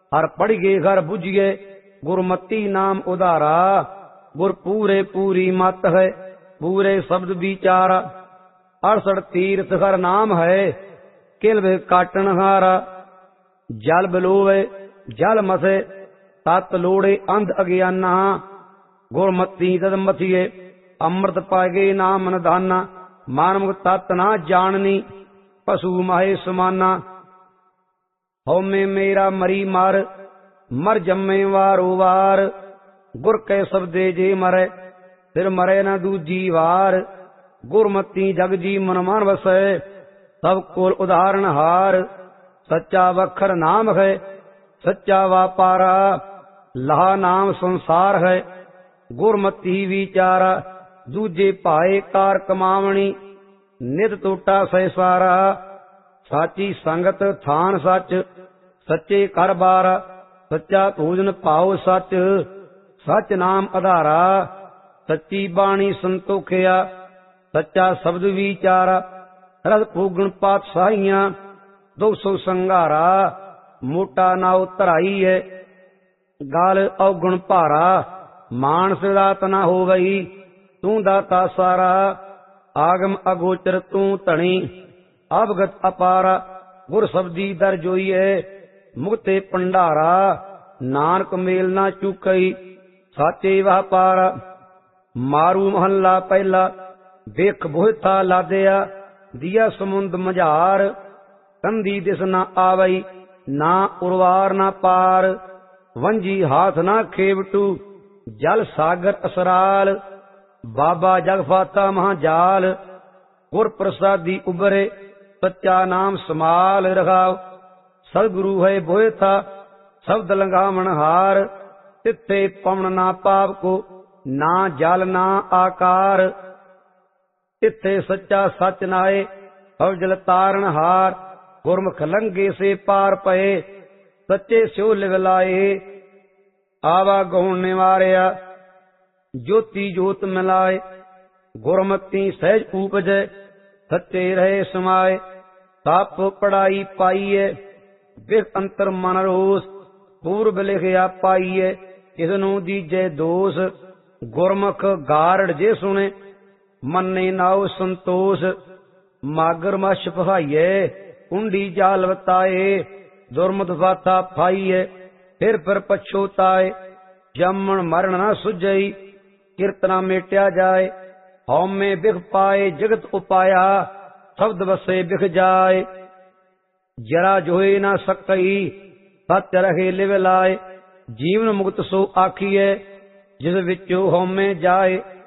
हर पढ़िए घर बुझिए गुरमती नाम उधारा। गुर पूरे पूरी मत है पूरे शब्द विचारा। 68 तीर्थ हर नाम है किल वे काटन हारा। जल बलोवे जल मसे तत लोड़े अंध अज्ञाना। गुरमती तद मथिए अमृत पागे नाम निधाना। मानव तत् ना जाननी पशु माहे समाना। हौमे मेरा मरी मर मर जम्मे वारो वार। गुर कै शब्दे जे मरे फिर मरे न दूजी वार। गुरमती जग जी मन मान बसै सब कोल उदाहरण हार। सच्चा वखर नाम है सच्चा वापारा। लहा नाम संसार है गुरमती विचारा। दूजे पाए कार कमावणी नित टोटा सैसारा। साची संगत थान सच सच्चे कर बार। सच्चा भोजन पाओ सच सच नाम आधारा। सच्ची बाणी संतोखिया सच्चा शब्द विचारा। रस भोगण पात साहियां 200 संघारा। मोटा नाव तराई है गाल अवगुण भारा। मानस दात ना हो गई तू दाता सारा। आगम अगोचर तू धनी अवगत अपारा। गुर शब्दी दर जोईए मुक्ते भंडारा। नानक मेल ना चुकई साचे वापारा। मारू महला पहला देख बोहता लादया। दिया समुंद मझार कंधी दिस ना आवई ना उर्वार ना पार। वंजी हाथ ना खेवटू जल सागर असराल। बाबा जगफाता महाजाल गुर प्रसादी उबरे सच्चा नाम समाल रखाव। सदगुरु है बोहता शब्द लंघावण हार। तिथे पवन ना पाप को ना जल ना आकार। तिथे सच्चा सच नाए अवजल तारण हार। गुरमुख लंघे से पार पए सच्चे स्यो लिव लाए। आवा गौण निवारिया ज्योति जोत मिलाए। गुरमती सहज उपजय सच्चे रहे समाए। ताप पढ़ाई पाईए बिख अंतर मन रोस। पूर्व लिखिया पाईए इसनों दीजे दोष। गुरमुख गारड़ जे सुने मन्ने नाओ संतोष। मागर मछ पहाइए कुंडी जाल बताए। दुर्मत फाथा फाइए फिर पछोताए। जमन मरण न सुझई कीर्तना मेट्या जाए। हौमे बिख पाए जगत उपाया शब्द बसे बिख जाए। जरा जोए न सकई सत्य रहे लिव लाए। जीवन मुक्त सो आखिए जिस विचो हौमे जाए।